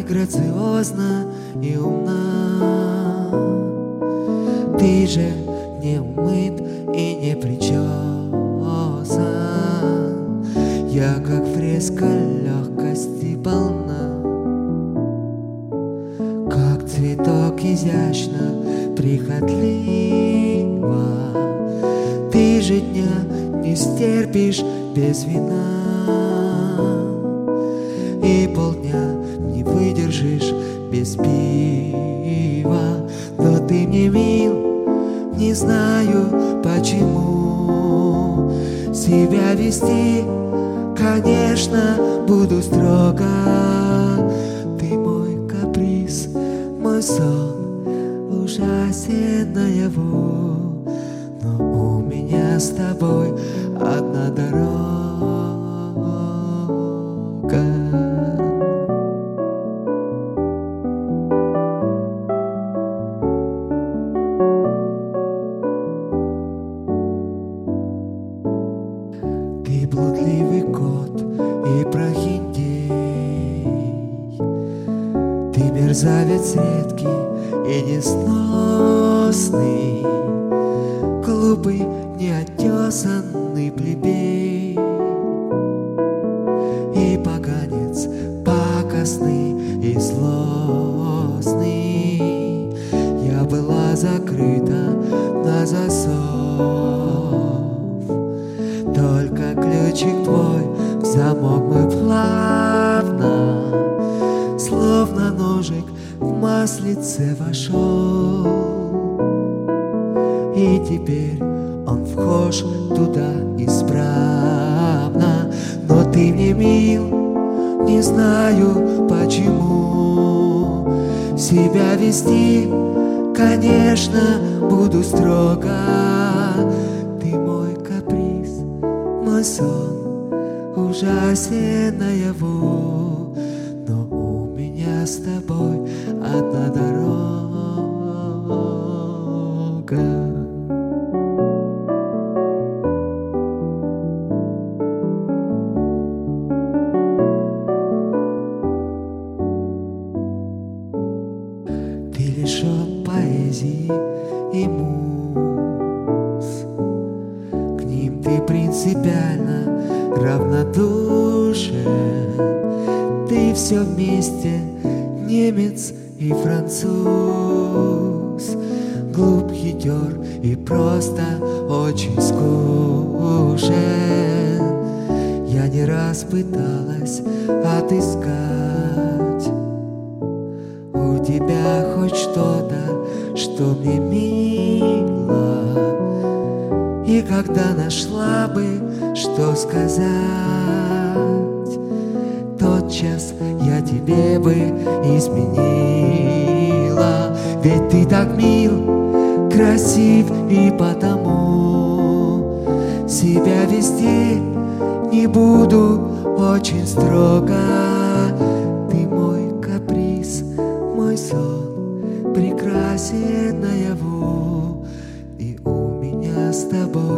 грациозна и умна. Ты же не умыт и не причесан. Я как фреска легкости полна, как цветок изящно, прихотлива. Ты же дня не стерпишь без вина, и полдня не выдержишь без пива. Но ты мне мил, не знаю почему. Себя вести, конечно, буду строго. Ты мой каприз, мой сон, ужасен наяву. Но у меня с тобой одна дорога. Ты блудливый кот и прохиндей. Ты мерзавец редкий и несносный, глупый, неотесанный плебей и поганец пакостный и злостный. Я была закрыта на засов, только ключик твой в замок мой плавно, словно ножик в маслице вошел. И теперь он вхож туда исправно. Но ты мне мил, не знаю почему. Себя вести, конечно, буду строго. Ты мой каприз, мой сон, ужасен наяву. Но у меня с тобой одна дорога. Ты лишен поэзии и муз, к ним ты принципиально равнодушен. Ты все вместе немец и француз, глуп, хитер и просто очень скучен. Я не раз пыталась отыскать у тебя хоть что-то, что мне мило. И когда нашла бы, что сказать, тотчас я тебе бы изменила. Ведь ты так мил, красив, и потому себя вести не буду очень строго. Ты мой каприз, мой сон, прекрасен наяву. И у меня с тобой